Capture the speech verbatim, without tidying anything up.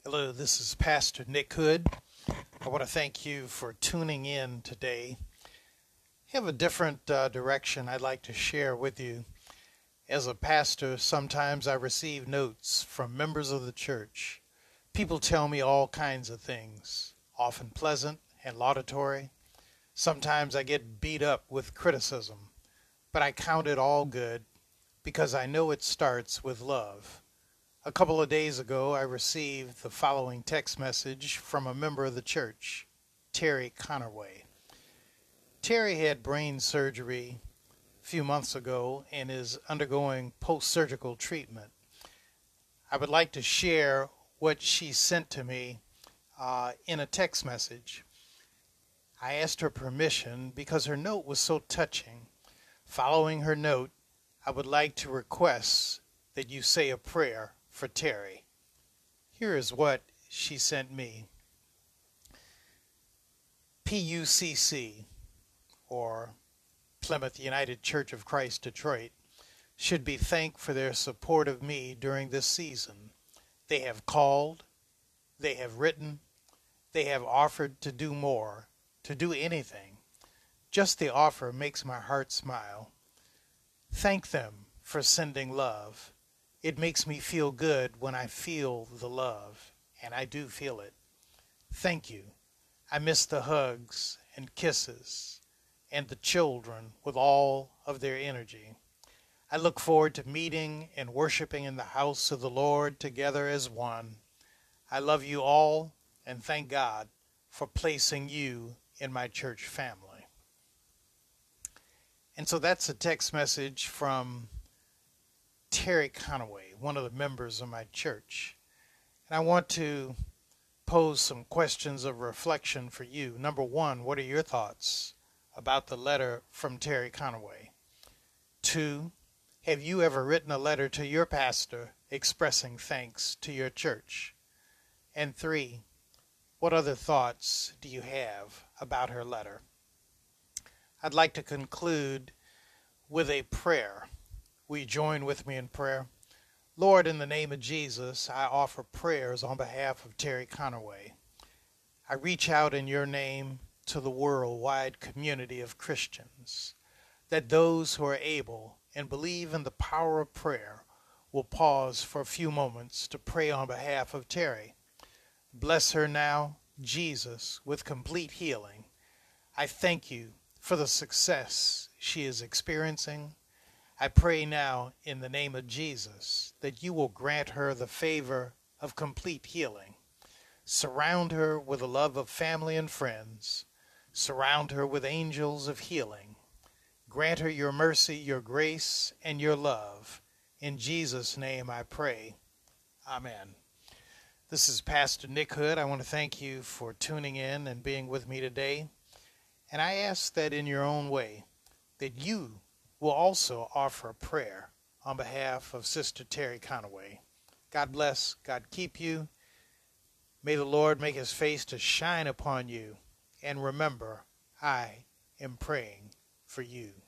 Hello, this is Pastor Nick Hood. I want to thank you for tuning in today. I have a different uh, direction I'd like to share with you. As a pastor, sometimes I receive notes from members of the church. People tell me all kinds of things, often pleasant and laudatory. Sometimes I get beat up with criticism, but I count it all good because I know it starts with love. A couple of days ago, I received the following text message from a member of the church, Terry Conaway. Terry had brain surgery a few months ago and is undergoing post-surgical treatment. I would like to share what she sent to me uh, in a text message. I asked her permission because her note was so touching. Following her note, I would like to request that you say a prayer for Terry. Here is what she sent me. P U C C, or Plymouth United Church of Christ Detroit, should be thanked for their support of me during this season. They have called, they have written, they have offered to do more, to do anything. Just the offer makes my heart smile. Thank them for sending love. It makes me feel good when I feel the love, and I do feel it. Thank you. I miss the hugs and kisses and the children with all of their energy. I look forward to meeting and worshiping in the house of the Lord together as one. I love you all and thank God for placing you in my church family. And so that's a text message from Terry Conaway, one of the members of my church. And I want to pose some questions of reflection for you. Number one, what are your thoughts about the letter from Terry Conaway? Two, have you ever written a letter to your pastor expressing thanks to your church? And three, what other thoughts do you have about her letter? I'd like to conclude with a prayer. Will you join with me in prayer? Lord, in the name of Jesus, I offer prayers on behalf of Terry Conaway. I reach out in your name to the worldwide community of Christians, that those who are able and believe in the power of prayer will pause for a few moments to pray on behalf of Terry. Bless her now, Jesus, with complete healing. I thank you for the success she is experiencing. I pray now in the name of Jesus that you will grant her the favor of complete healing. Surround her with the love of family and friends. Surround her with angels of healing. Grant her your mercy, your grace, and your love. In Jesus' name I pray. Amen. This is Pastor Nick Hood. I want to thank you for tuning in and being with me today. And I ask that in your own way, that you will also offer a prayer on behalf of Sister Terry Conaway. God bless. God keep you. May the Lord make his face to shine upon you. And remember, I am praying for you.